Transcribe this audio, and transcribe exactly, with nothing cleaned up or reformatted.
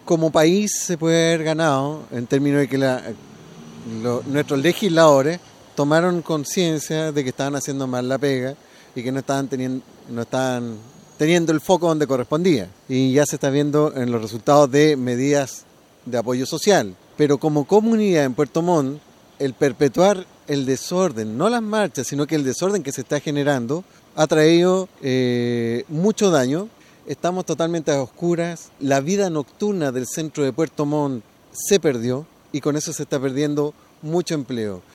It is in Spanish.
como país se puede haber ganado en términos de que la, lo, nuestros legisladores tomaron conciencia de que estaban haciendo mal la pega y que no estaban teniendo, no estaban teniendo el foco donde correspondía. Y ya se está viendo en los resultados de medidas de apoyo social. Pero como comunidad en Puerto Montt, el perpetuar el desorden, no las marchas, sino que el desorden que se está generando, ha traído eh, mucho daño. Estamos totalmente a oscuras, la vida nocturna del centro de Puerto Montt se perdió y con eso se está perdiendo mucho empleo.